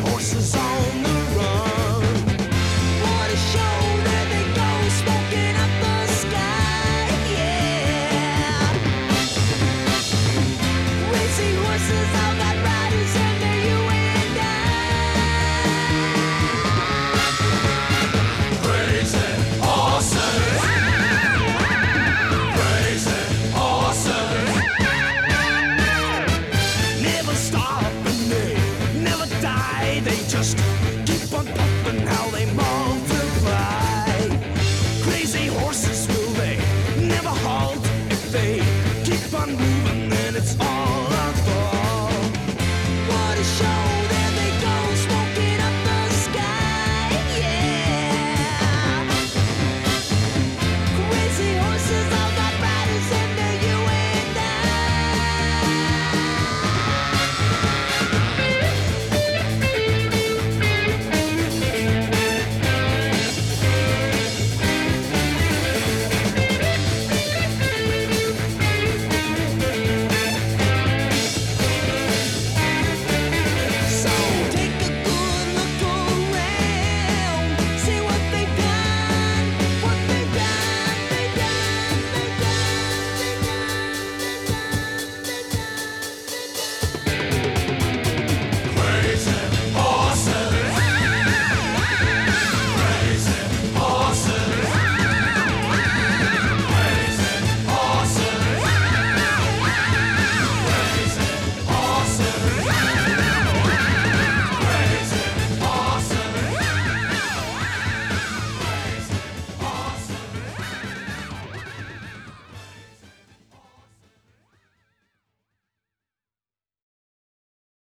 horses on the run. What a show, there they go, smoking up the sky, yeah. Racing horses, all got riders, and they're you and I. Crazy horses. Crazy horses. Never stop and they never die. They just